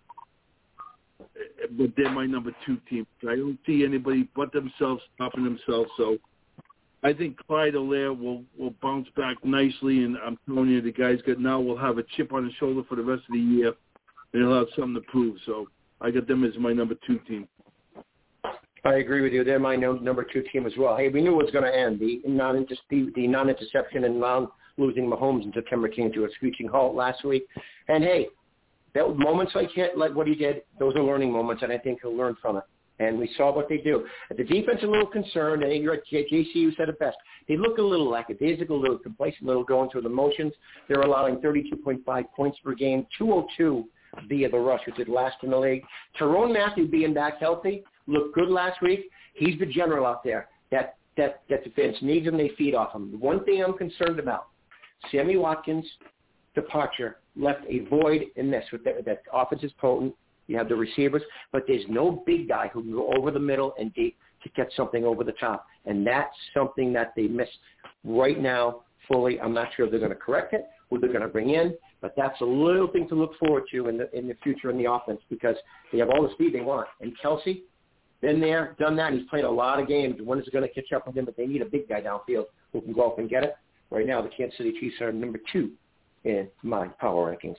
but they're my number 2 team. I don't see anybody but themselves stopping themselves. So I think Clyde Allaire will bounce back nicely, and I'm telling you, the guy's will have a chip on his shoulder for the rest of the year, and he'll have something to prove. So I got them as my number 2 team. I agree with you. They're my number 2 team as well. Hey, we knew it was going to end. The non-interception and losing Mahomes in September came to a screeching halt last week. And, hey, that moments like what he did, those are learning moments, and I think he'll learn from it. And we saw what they do. The defense a little concerned, and you're at JCU said it best. They look a little lackadaisical, a little complacent, a little going through the motions. They're allowing 32.5 points per game, 202 via the rush, which is last in the league. Tyrone Matthew being back healthy looked good last week. He's the general out there that defense needs him. They feed off him. The one thing I'm concerned about, Sammy Watkins' departure left a void in this. With that offense is potent. You have the receivers, but there's no big guy who can go over the middle and deep to get something over the top. And that's something that they miss right now fully. I'm not sure if they're going to correct it, who they're going to bring in, but that's a little thing to look forward to in the future in the offense because they have all the speed they want. And Kelsey, been there, done that. He's played a lot of games. When is it going to catch up with him? But they need a big guy downfield who can go up and get it. Right now, the Kansas City Chiefs are number 2 in my power rankings.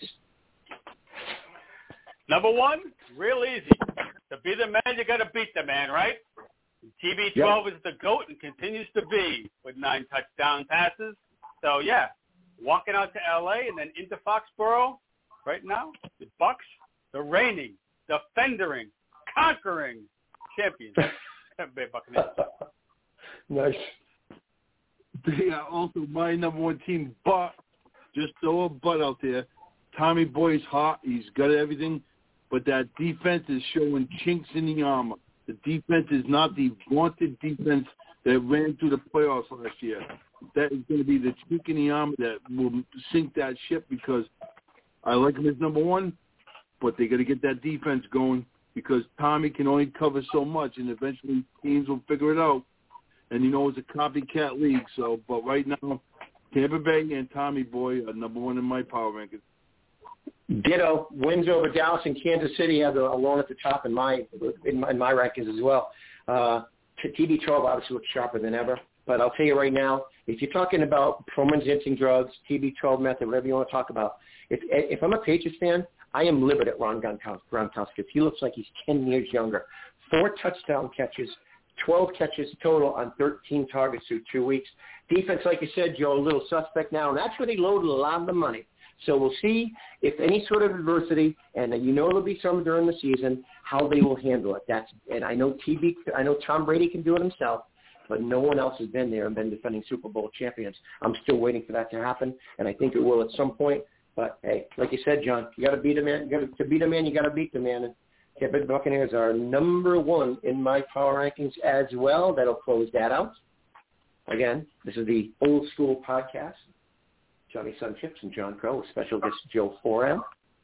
Number 1, real easy. To be the man, you got to beat the man, right? TB12 is the GOAT and continues to be with 9 touchdown passes. So, yeah, walking out to L.A. and then into Foxborough right now, the Bucks, the reigning, defending, conquering champions. Bay Buccaneers. Nice. They are also my number 1 team, but just throw a butt out there. Tommy Boy's hot. He's got everything. But that defense is showing chinks in the armor. The defense is not the vaunted defense that ran through the playoffs last year. That is going to be the chink in the armor that will sink that ship because I like him as number 1, but they got to get that defense going because Tommy can only cover so much, and eventually teams will figure it out. And, it's a copycat league. So, but right now, Tampa Bay and Tommy Boy are number 1 in my power rankings. Ditto. Wins over Dallas and Kansas City have alone at the top in my rankings as well. TB12 obviously looks sharper than ever. But I'll tell you right now, if you're talking about performance-enhancing drugs, TB12 method, whatever you want to talk about, if I'm a Patriots fan, I am livid at Ron Gronkowski. He looks like he's 10 years younger. 4 touchdown catches, 12 catches total on 13 targets through 2 weeks. Defense, like you said, Joe, a little suspect now, and that's where they loaded a lot of the money. So we'll see if any sort of adversity, and there'll be some during the season, how they will handle it. And I know Tom Brady can do it himself, but no one else has been there and been defending Super Bowl champions. I'm still waiting for that to happen, and I think it will at some point. But, hey, like you said, John, you got to beat a man. To beat a man, you got to beat the man. And Tampa Bay Buccaneers are number 1 in my power rankings as well. That'll close that out. Again, this is the Old School Podcast. Johnny Sunchips and John Crow with special guest Joe Foran.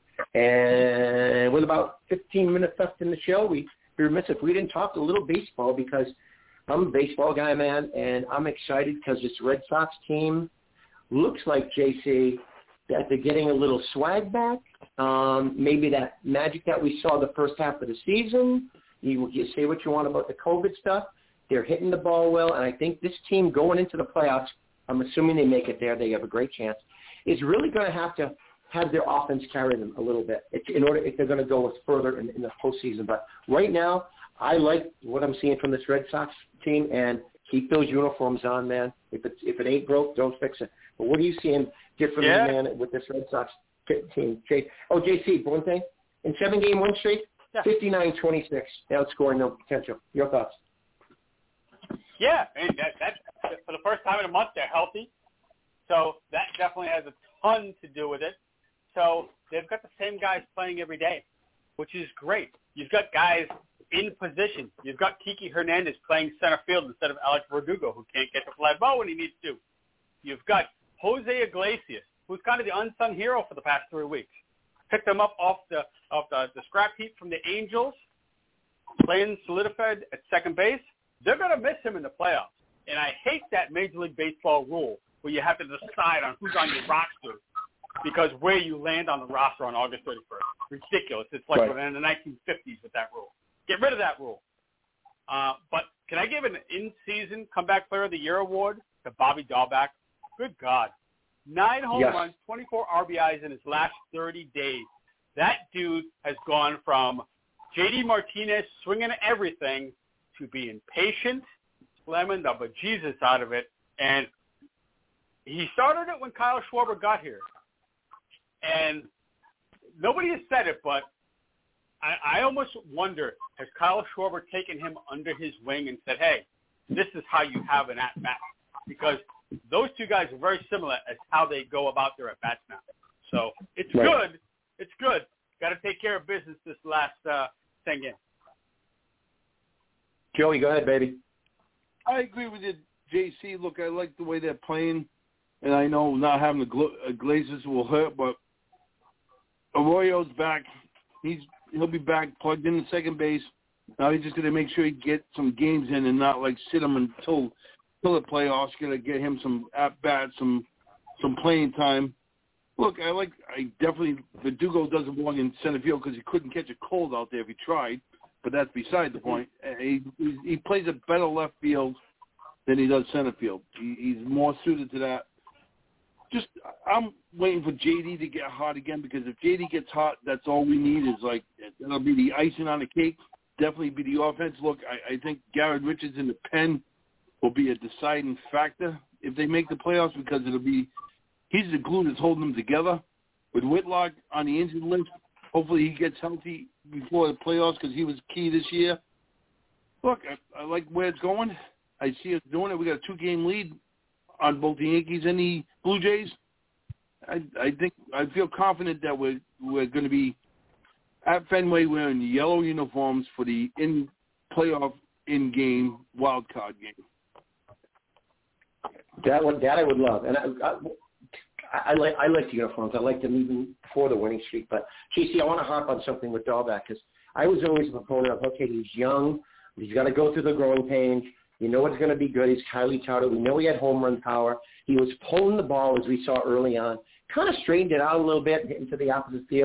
And with about 15 minutes left in the show, we'd be remiss if we didn't talk a little baseball, because I'm a baseball guy, man, and I'm excited because this Red Sox team looks like, JC, that they're getting a little swag back. Maybe that magic that we saw the first half of the season. You say what you want about the COVID stuff. They're hitting the ball well, and I think this team going into the playoffs, I'm assuming they make it there, they have a great chance, is really going to have their offense carry them a little bit if they're going to go further in the postseason. But right now, I like what I'm seeing from this Red Sox team, and keep those uniforms on, man. If it ain't broke, don't fix it. But what are you seeing differently, man, with this Red Sox team? JC, one thing, in 7-game win streak, 59-26, outscoring no potential. Your thoughts? Yeah, and that's for the first time in a month they're healthy, so that definitely has a ton to do with it. So they've got the same guys playing every day, which is great. You've got guys in position. You've got Kiki Hernandez playing center field instead of Alex Verdugo, who can't get the fly ball when he needs to. You've got Jose Iglesias, who's kind of the unsung hero for the past 3 weeks. Picked them up off the scrap heap from the Angels, playing solidified at second base. They're going to miss him in the playoffs. And I hate that Major League Baseball rule where you have to decide on who's on your roster because where you land on the roster on August 31st. Ridiculous. It's like we're in the 1950s with that rule. Get rid of that rule. But can I give an in-season comeback player of the year award to Bobby Dahlbeck? Good God. 9 home runs, 24 RBIs in his last 30 days. That dude has gone from J.D. Martinez swinging everything to being patient, slamming the bejesus out of it. And he started it when Kyle Schwarber got here. And nobody has said it, but I almost wonder, has Kyle Schwarber taken him under his wing and said, hey, this is how you have an at-bat? Because those two guys are very similar as how they go about their at-bats now. So it's good. It's good. Got to take care of business this last 10 games. Joey, go ahead, baby. I agree with you, JC. Look, I like the way they're playing, and I know not having the Glazers will hurt, but Arroyo's back. He'll be back, plugged in at second base. Now he's just going to make sure he gets some games in and not, sit him until the playoffs. Going to get him some at-bats, some playing time. Look, Verdugo doesn't belong in center field because he couldn't catch a cold out there if he tried, but that's beside the point. He plays a better left field than he does center field. He's more suited to that. I'm waiting for JD to get hot again, because if JD gets hot, that's all we need that'll be the icing on the cake. Definitely be the offense. Look, I think Garrett Richards in the pen will be a deciding factor if they make the playoffs, because he's the glue that's holding them together. With Whitlock on the injured list, hopefully he gets healthy before the playoffs, because he was key this year. Look, I like where it's going. I see us doing it. We got a 2-game lead on both the Yankees and the Blue Jays. I feel confident that we're going to be at Fenway wearing the yellow uniforms for the playoff in-game wild card game. That I would love, and I like the uniforms. I like them even before the winning streak. But JC, I want to harp on something with Dahlbeck, because I was always a proponent of, okay, he's young, he's got to go through the growing pains. You know it's going to be good. He's highly touted. We know he had home run power. He was pulling the ball, as we saw early on. Kind of straightened it out a little bit, hitting to the opposite field.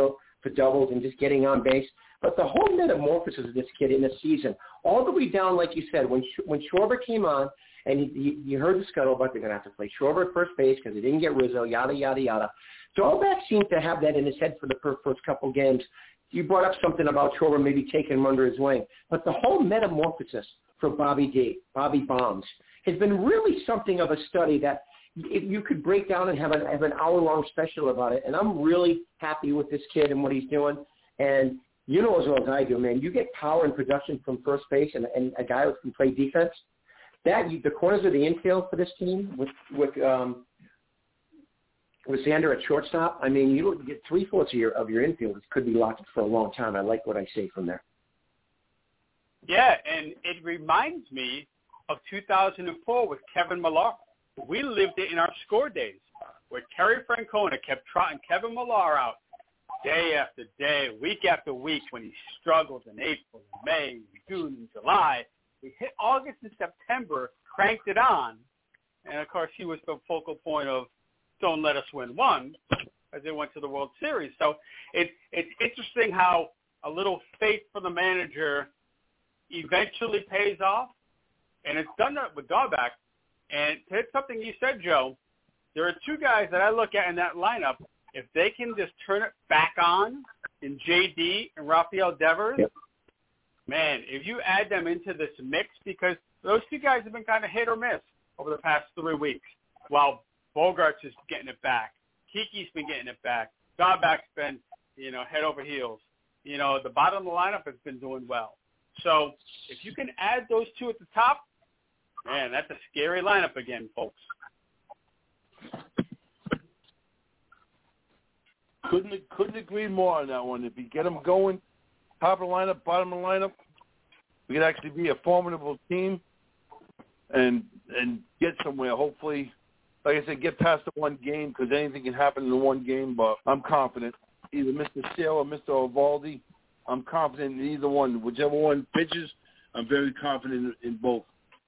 for doubles and just getting on base. But the whole metamorphosis of this kid in the season, all the way down, like you said, when Schwarber came on, and you heard the scuttlebutt, they're going to have to play Schwarber at first base because they didn't get Rizzo, yada, yada, yada. Dahlbeck seemed to have that in his head for the first couple games. You brought up something about Schwarber maybe taking him under his wing. But the whole metamorphosis for Bobby Bonds, has been really something of a study that if you could break down and have an hour-long special about it. And I'm really happy with this kid and what he's doing. And you know as well as I do, man, you get power and production from first base and a guy who can play defense. The corners of the infield for this team with Xander at shortstop, I mean, you get 3/4 of your infield could be locked for a long time. I like what I see from there. Yeah, and it reminds me of 2004 with Kevin Millar. We lived it in our score days where Terry Francona kept trotting Kevin Millar out day after day, week after week when he struggled in April, May, June, and July. We hit August and September, cranked it on, and, of course, he was the focal point of Don't Let Us Win One as they went to the World Series. So it's interesting how a little faith for the manager eventually pays off, and it's done that with Dahlbeck. And to hit something you said, Joe, there are two guys that I look at in that lineup. If they can just turn it back on in J.D. and Rafael Devers, yep. Man, if you add them into this mix, because those two guys have been kind of hit or miss over the past 3 weeks, while Bogarts is getting it back. Kiki's been getting it back. Dahlbeck's been, head over heels. The bottom of the lineup has been doing well. So if you can add those two at the top, man, that's a scary lineup again, folks. Couldn't agree more on that one. If you get them going, top of the lineup, bottom of the lineup, we could actually be a formidable team and get somewhere. Hopefully, like I said, get past the one game because anything can happen in the one game. But I'm confident. Either Mr. Sale or Mr. Eovaldi, I'm confident in either one. Whichever one pitches, I'm very confident in both.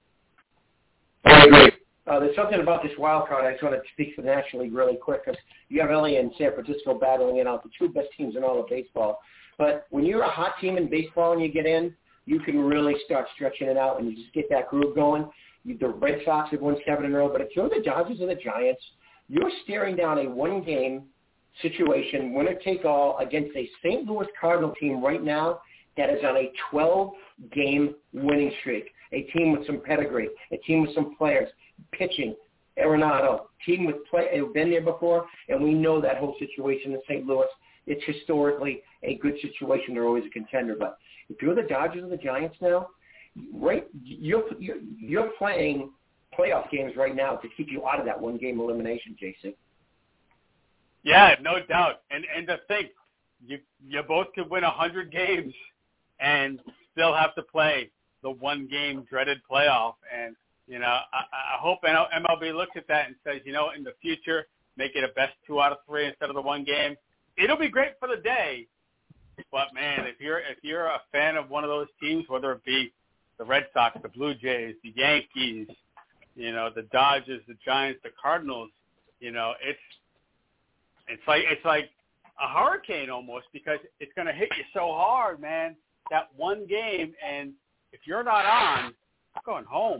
I agree. There's something about this wild card I just want to speak for the National League really quick because you have LA and San Francisco battling it out, the two best teams in all of baseball. But when you're a hot team in baseball and you get in, you can really start stretching it out and you just get that groove going. The Red Sox have won 7 in a row, but if you're the Dodgers or the Giants, you're staring down a one-game situation, winner-take-all, against a St. Louis Cardinal team right now that is on a 12-game winning streak, a team with some pedigree, a team with some players, pitching, Arenado, team with who've been there before, and we know that whole situation in St. Louis. It's historically a good situation. They're always a contender. But if you're the Dodgers or the Giants now, right, you're playing playoff games right now to keep you out of that one-game elimination, JC. Yeah, no doubt. And to think, you both could win 100 games and still have to play the one-game dreaded playoff. And, I hope MLB looks at that and says, in the future, make it a best 2 out of 3 instead of the one game. It'll be great for the day. But, man, if you're a fan of one of those teams, whether it be the Red Sox, the Blue Jays, the Yankees, the Dodgers, the Giants, the Cardinals, it's like a hurricane almost because it's going to hit you so hard, man, that one game. And if you're not on, I'm going home.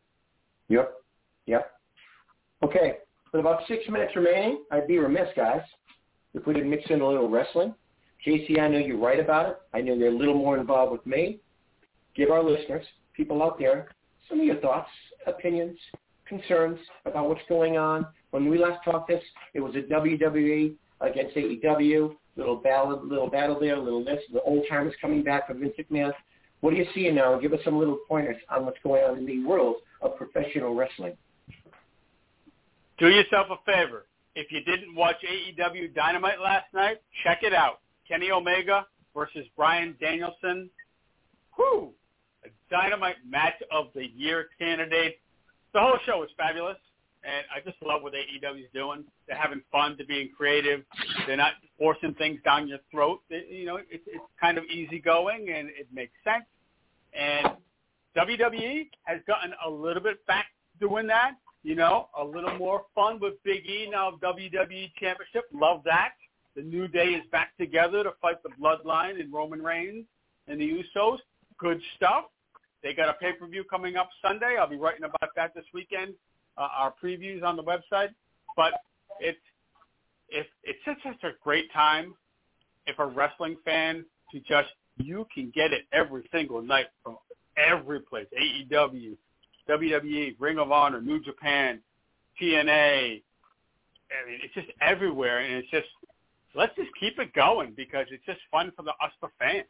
Yep. Okay, with about 6 minutes remaining, I'd be remiss, guys, if we didn't mix in a little wrestling. JC, I know you write about it. I know you're a little more involved with me. Give our listeners, people out there, some of your thoughts, opinions, concerns about what's going on. When we last talked this, it was a WWE against AEW, little battle there, little this, the old timers coming back from Vince McMahon. What are you seeing now? Give us some little pointers on what's going on in the world of professional wrestling. Do yourself a favor. If you didn't watch AEW Dynamite last night, check it out. Kenny Omega versus Bryan Danielson. Whew! A Dynamite match of the year candidate. The whole show was fabulous, and I just love what AEW is doing. They're having fun. They're being creative. They're not forcing things down your throat. It's kind of easygoing, and it makes sense. And WWE has gotten a little bit back doing that. A little more fun with Big E now, WWE Championship. Love that. The New Day is back together to fight the Bloodline and Roman Reigns and the Usos. Good stuff. They got a pay-per-view coming up Sunday. I'll be writing about that this weekend, our previews on the website. But it's just such a great time if a wrestling fan to just, you can get it every single night from every place, AEW, WWE, Ring of Honor, New Japan, TNA. I mean, it's just everywhere, and it's just, let's just keep it going because it's just fun for us, the fans.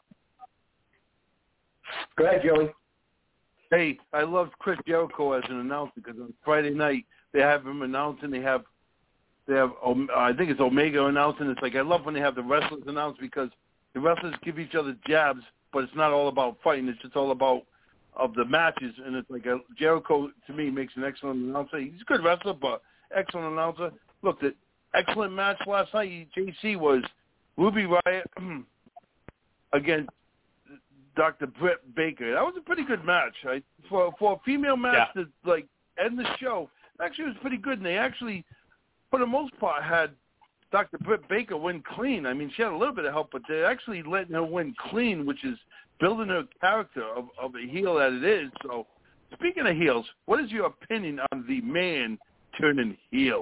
Go ahead, Joey. Hey, I love Chris Jericho as an announcer because on Friday night they have him announcing. They have I think it's Omega announcing. It's like I love when they have the wrestlers announce because the wrestlers give each other jabs, but it's not all about fighting. It's just all about of the matches, and it's like Jericho to me makes an excellent announcer. He's a good wrestler, but excellent announcer. Look, the excellent match last night. JC was Ruby Riott against Dr. Britt Baker. That was a pretty good match. For a female match to like end the show, actually it was pretty good. And they actually, for the most part, had Dr. Britt Baker win clean. I mean, she had a little bit of help, but they're actually letting her win clean, which is building her character of a heel that it is. So, speaking of heels, what is your opinion on the man turning heel?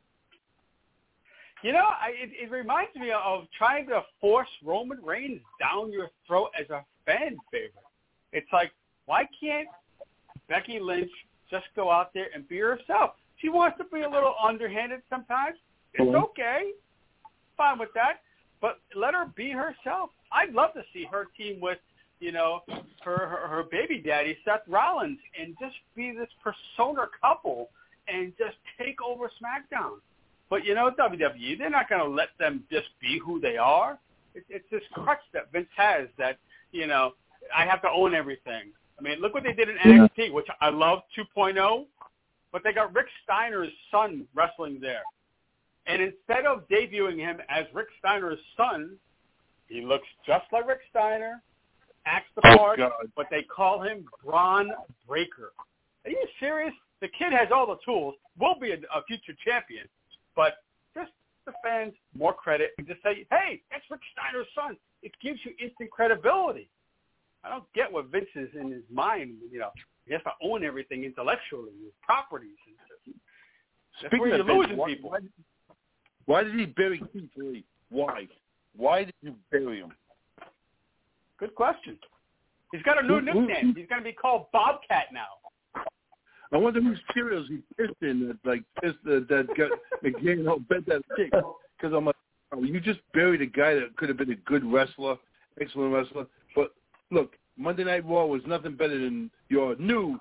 You know, it reminds me of trying to force Roman Reigns down your throat as a fan favorite. It's like, why can't Becky Lynch just go out there and be herself? She wants to be a little underhanded sometimes. It's okay. Fine with that. But let her be herself. I'd love to see her team with, you know, her baby daddy, Seth Rollins, and just be this persona couple and just take over SmackDown. But, you know, WWE, they're not going to let them just be who they are. It's this crutch that Vince has that, you know, I have to own everything. I mean, look what they did in NXT, which I love 2.0, but they got Rick Steiner's son wrestling there. And instead of debuting him as Rick Steiner's son, he looks just like Rick Steiner, acts the part, but they call him Braun Breaker. Are you serious? The kid has all the tools, will be a future champion. But just the fans more credit and just say, hey, that's Rick Steiner's son. It gives you instant credibility. I don't get what Vince is in his mind. You know, he has to own everything intellectually, his properties. And that's where you're losing people. Why did he bury Keith Lee? Why? Why did you bury him? Good question. He's got a new nickname. He's going to be called Bobcat now. I wonder whose cereals he pissed in that got McMahon helped bet that chick. Because I'm like, oh, you just buried a guy that could have been a good wrestler, excellent wrestler. But look, Monday Night Raw was nothing better than your new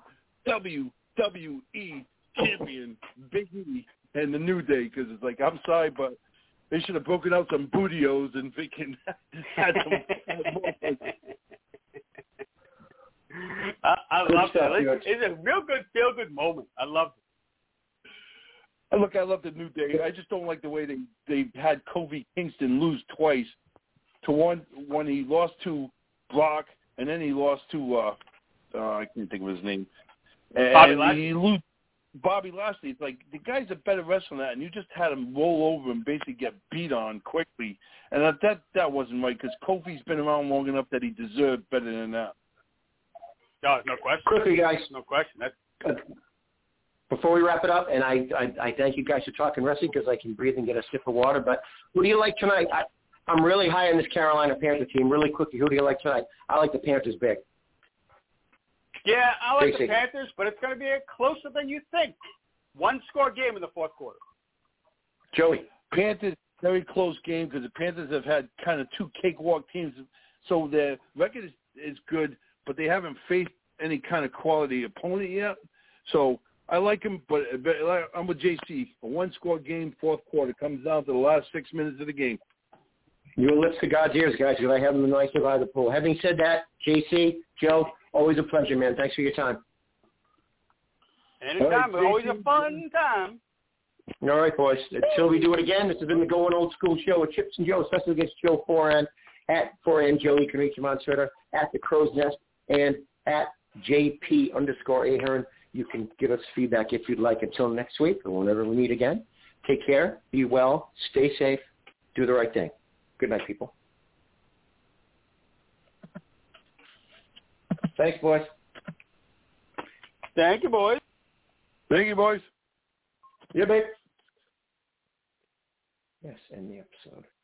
WWE champion, Big E, and the New Day. Because it's like, I'm sorry, but they should have broken out some bootios and freaking had some. I love that. It's a real good feel-good moment. I love it. Look, I love the New Day. I just don't like the way they had Kofi Kingston lose twice. To one when he lost to Brock, and then he lost to I can't think of his name. And Bobby Lashley. He lose Bobby Lashley. It's like the guy's a better wrestler than that, and you just had him roll over and basically get beat on quickly. And that wasn't right because Kofi's been around long enough that he deserved better than that. No question. Quickly, guys. No question. Before we wrap it up, and I thank you guys for talking wrestling because I can breathe and get a sip of water, but who do you like tonight? I'm really high on this Carolina Panther team. Really quickly, who do you like tonight? I like the Panthers big. Yeah, I like the Panthers, but it's going to be closer than you think. One-score game in the fourth quarter. Joey. Panthers, very close game because the Panthers have had kind of two cakewalk teams, so their record is good, but they haven't faced any kind of quality opponent yet. So I like him, but I'm with JC. A one-score game, fourth quarter. Comes down to the last 6 minutes of the game. Your lips to God's ears, guys, because I have them in the nice side of the pool. Having said that, JC, Joe, always a pleasure, man. Thanks for your time. Anytime. Right, always a fun time. All right, boys. Until we do it again, this has been the Going Old School Show with Chips and Joe, especially against Joe Foran. At Foran Joe, you can reach him on Twitter, at The Crow's Nest, and at JP_Ahern. You can give us feedback if you'd like. Until next week or whenever we meet again, take care, be well, stay safe, do the right thing. Good night, people. Thanks, boys. Thank you, boys. Thank you, boys. Yeah, babe. Yes, end the episode.